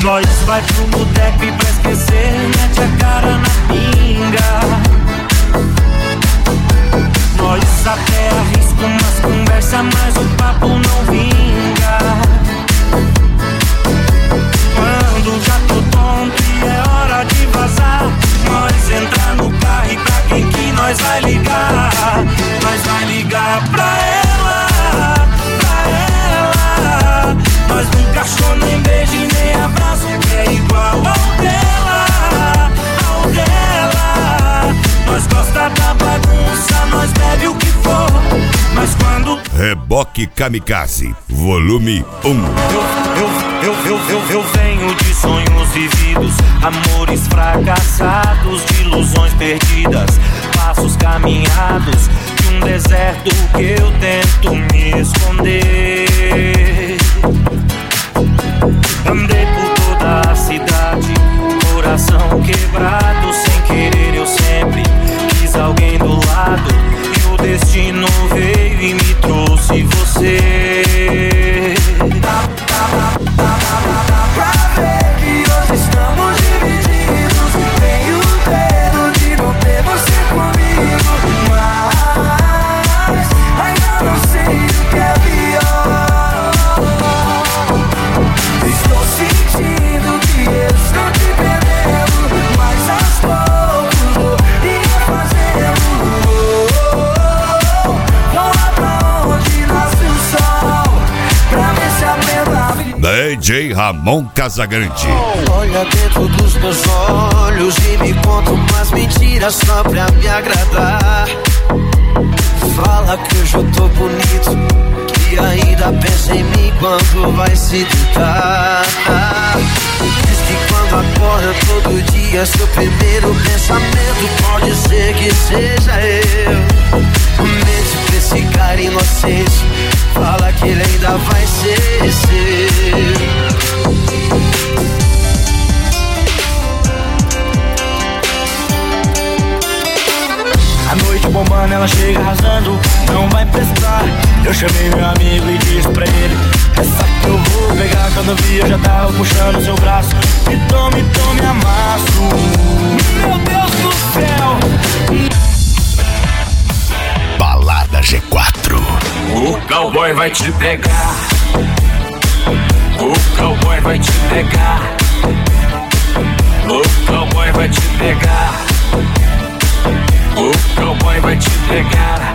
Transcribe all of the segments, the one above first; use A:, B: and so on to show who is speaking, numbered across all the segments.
A: Nós vai pro boteco e pra esquecer mete a cara na pinga. Nós até arrisca umas conversas, mas o papo não vinga. Quando já tô tonto e é hora de vazar, nós entra no carro e pra quem que nós vai ligar? Nós vai ligar pra ela, pra ela. Nós nunca achou nem beijo e nem abraço que é igual ao dela, ao dela. Nós gosta da bagunça, nós bebe o que for, mas quando...
B: Reboque Kamikaze, volume 1.
A: Eu venho de sonhos vividos, amores fracassados, de ilusões perdidas, passos caminhados de um deserto que eu tento me esconder. Andei por toda a cidade, coração quebrado, sem querer eu sempre quis alguém do lado, e o destino veio e me trouxe você. Pra ver que hoje estamos divididos, tenho medo de não ter você comigo, mas ainda não sei o que é pior. Estou sentindo que eu estou te perdendo, mas aos poucos vou refazendo. Vou lá pra onde nasce o sol, pra ver se a verdade...
B: DJ Ramon Casagrande.
C: Olha dentro dos meus olhos e me conta umas mentiras só pra me agradar. Fala que hoje eu tô bonito, que ainda pensa em mim quando vai se deitar. Diz que quando acorda todo dia, seu primeiro pensamento pode ser que seja eu. Mente pra esse cara inocente, fala que ele ainda vai ser seu.
A: A noite bombando, ela chega arrasando, não vai prestar. Eu chamei meu amigo e disse pra ele: essa que eu vou pegar. Quando eu vi, eu já tava puxando seu braço. Me tome, amasso. Meu Deus do céu.
B: Balada G4.
A: O cowboy vai te pegar. O cowboy vai te pegar. O cowboy vai te pegar. O cowboy vai te pegar.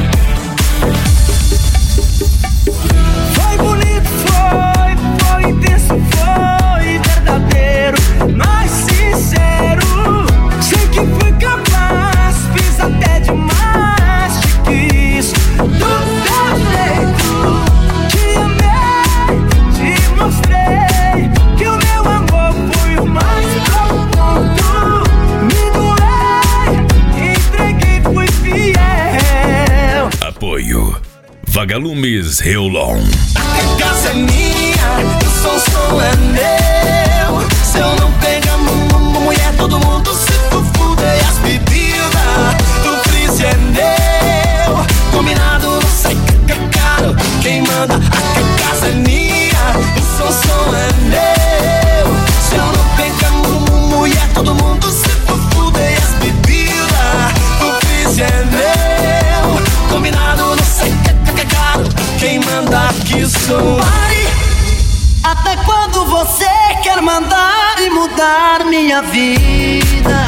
A: Foi bonito, foi intenso, foi verdadeiro, mas sincero. Sei que fui capaz, fiz até demais, te quis do teu jeito. Te amei, te mostrei que o meu amor foi o mais profundo. Me doei, entreguei, fui fiel.
B: Apoio Vagalumes Reolon.
C: A casa é minha, o som é meu. Se eu não pegar mulher, todo mundo se fuder. As bebidas do freezer é meu. Combinado, não sei que é caro. Quem manda, a casa é minha, o som é meu. Se eu não pegar mulher, todo mundo se fuder. As bebidas do freezer é meu. Combinado, não sei que é caro. Quem manda aqui sou. Pare! Até quando você quer mandar e mudar minha vida?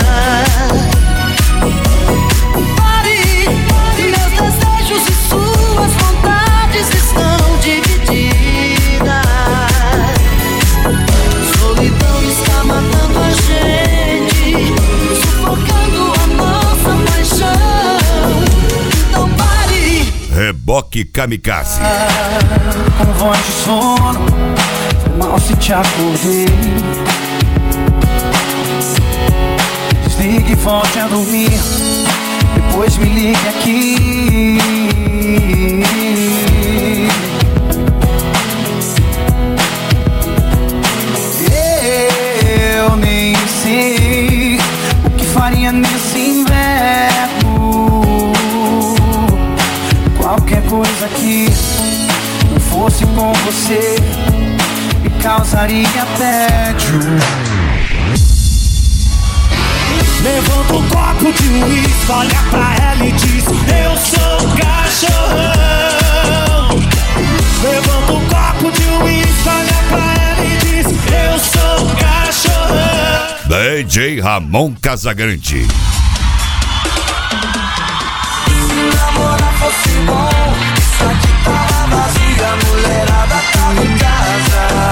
C: Pare! Meus desejos e suas vontades estão divididas. Solidão está matando a gente, sufocando a nossa paixão. Então pare!
B: Reboque Kamikaze.
A: Com voz de sono, mal se te acordei. Desligue e volte a dormir, depois me ligue aqui. Eu nem sei o que faria nesse inverno. Qualquer coisa que não fosse com você.
D: causaria tédio.
A: Levanta o copo de uísque, olha pra ela e diz: eu sou cachorrão. Levanta o copo de uísque, olha pra ela e diz: eu sou cachorrão.
B: DJ Ramon Casagrande.
C: Se namorar fosse bom, isso aqui tava vazio, a mulherada tava em casa.